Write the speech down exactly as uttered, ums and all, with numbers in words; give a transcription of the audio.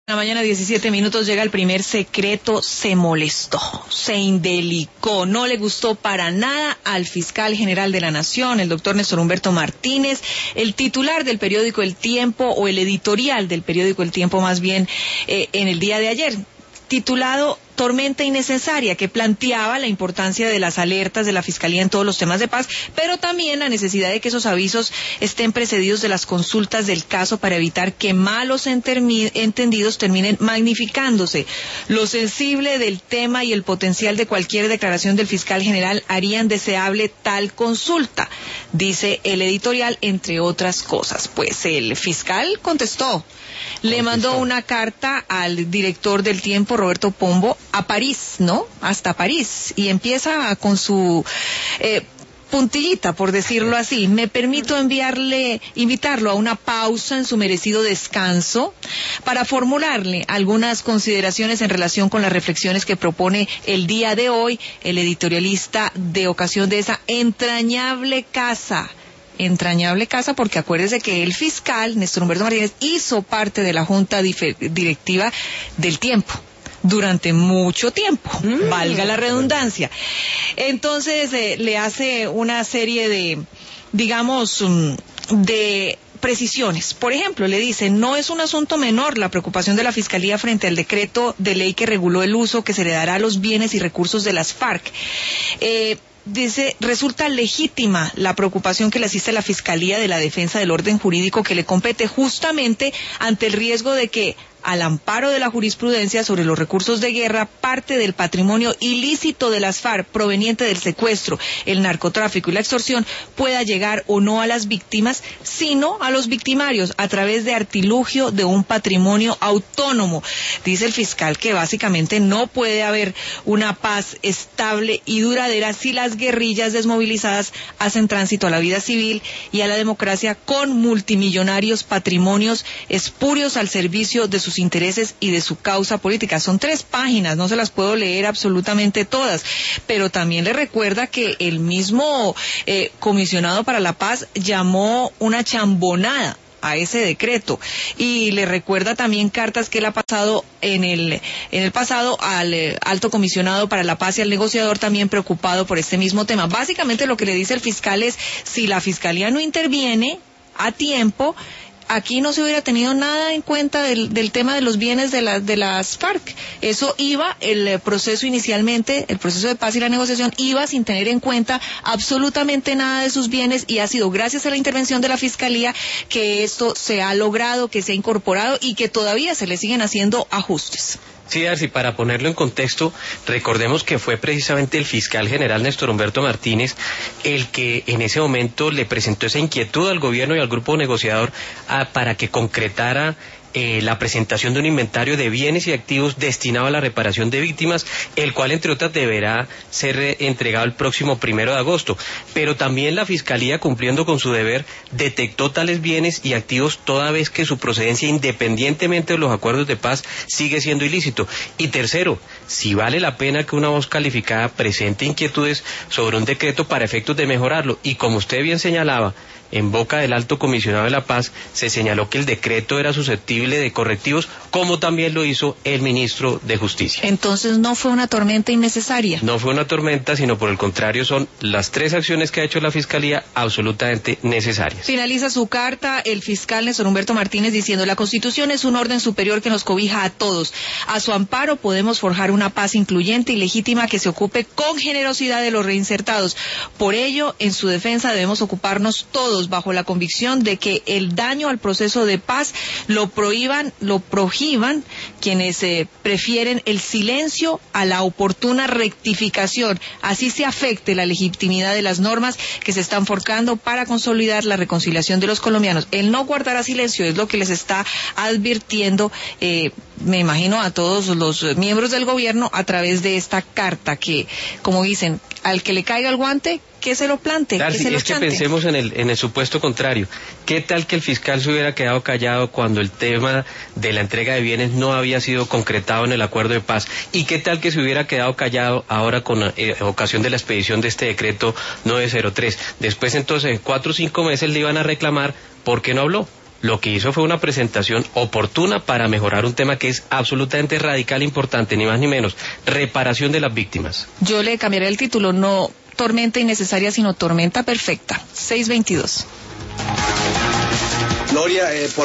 La mañana, diecisiete minutos, llega el primer secreto. Se molestó, se indelicó, no le gustó para nada al fiscal general de la Nación, el doctor Néstor Humberto Martínez, el titular del periódico El Tiempo, o el editorial del periódico El Tiempo más bien, eh, en el día de ayer, titulado Tormenta innecesaria, que planteaba la importancia de las alertas de la Fiscalía en todos los temas de paz, pero también la necesidad de que esos avisos estén precedidos de las consultas del caso para evitar que malos entendidos terminen magnificándose. Lo sensible del tema y el potencial de cualquier declaración del fiscal general harían deseable tal consulta, dice el editorial, entre otras cosas. Pues el fiscal contestó. Le mandó una carta al director del Tiempo, Roberto Pombo, a París, ¿no? Hasta París. Y empieza con su eh, puntillita, por decirlo así. Me permito enviarle, invitarlo a una pausa en su merecido descanso para formularle algunas consideraciones en relación con las reflexiones que propone el día de hoy el editorialista de ocasión de esa entrañable casa. entrañable casa porque acuérdese que el fiscal, Néstor Humberto Martínez, hizo parte de la junta directiva del Tiempo durante mucho tiempo, mm. valga la redundancia. Entonces eh, le hace una serie de, digamos, um, de precisiones. Por ejemplo, le dice, no es un asunto menor la preocupación de la Fiscalía frente al decreto de ley que reguló el uso que se le dará a los bienes y recursos de las FARC. Eh, Dice, resulta legítima la preocupación que le asiste a la Fiscalía de la Defensa del Orden Jurídico que le compete justamente ante el riesgo de que, al amparo de la jurisprudencia sobre los recursos de guerra, parte del patrimonio ilícito de las FARC proveniente del secuestro, el narcotráfico y la extorsión pueda llegar o no a las víctimas, sino a los victimarios a través de artilugio de un patrimonio autónomo. Dice el fiscal que básicamente no puede haber una paz estable y duradera si las guerrillas desmovilizadas hacen tránsito a la vida civil y a la democracia con multimillonarios patrimonios espurios al servicio de sus intereses y de su causa política. Son tres páginas, no se las puedo leer absolutamente todas, pero también le recuerda que el mismo eh, comisionado para la paz llamó una chambonada a ese decreto, y le recuerda también cartas que él ha pasado en el en el pasado al eh, alto comisionado para la paz y al negociador también preocupado por este mismo tema. Básicamente lo que le dice el fiscal es, si la Fiscalía no interviene a tiempo, aquí no se hubiera tenido nada en cuenta del, del tema de los bienes de, la, de las FARC. Eso iba, el proceso inicialmente, el proceso de paz y la negociación iba sin tener en cuenta absolutamente nada de sus bienes, y ha sido gracias a la intervención de la Fiscalía que esto se ha logrado, que se ha incorporado y que todavía se le siguen haciendo ajustes. Sí, Darcy, para ponerlo en contexto, recordemos que fue precisamente el fiscal general Néstor Humberto Martínez el que en ese momento le presentó esa inquietud al gobierno y al grupo negociador a, para que concretara Eh, la presentación de un inventario de bienes y activos destinado a la reparación de víctimas, el cual entre otras deberá ser eh, entregado el próximo primero de agosto. Pero también la Fiscalía, cumpliendo con su deber, detectó tales bienes y activos toda vez que su procedencia, independientemente de los acuerdos de paz, sigue siendo ilícito. Y tercero, si vale la pena que una voz calificada presente inquietudes sobre un decreto para efectos de mejorarlo. Y como usted bien señalaba, en boca del alto comisionado de la paz se señaló que el decreto era susceptible de correctivos, como también lo hizo el ministro de Justicia. Entonces no fue una tormenta innecesaria. No fue una tormenta, sino por el contrario son las tres acciones que ha hecho la Fiscalía absolutamente necesarias. Finaliza su carta el fiscal Néstor Humberto Martínez diciendo, la Constitución es un orden superior que nos cobija a todos. A su amparo podemos forjar una paz incluyente y legítima que se ocupe con generosidad de los reinsertados. Por ello, en su defensa debemos ocuparnos todos, bajo la convicción de que el daño al proceso de paz lo prohíban, lo prohíban quienes eh, prefieren el silencio a la oportuna rectificación. Así se afecte la legitimidad de las normas que se están forjando para consolidar la reconciliación de los colombianos. El no guardar silencio es lo que les está advirtiendo, eh, me imagino, a todos los miembros del gobierno a través de esta carta que, como dicen, al que le caiga el guante, que se lo plante, Darcy, que se lo es chante. Que pensemos en el, en el supuesto contrario. ¿Qué tal que el fiscal se hubiera quedado callado cuando el tema de la entrega de bienes no había sido concretado en el acuerdo de paz? ¿Y qué tal que se hubiera quedado callado ahora con eh, ocasión de la expedición de este decreto nueve cero tres? Después entonces, en cuatro o cinco meses le iban a reclamar, ¿por qué no habló? lo que hizo fue una presentación oportuna para mejorar un tema que es absolutamente radical, importante, ni más ni menos, reparación de las víctimas. Yo le cambiaré el título, no tormenta innecesaria, sino tormenta perfecta. seis veintidós. Gloria, eh, por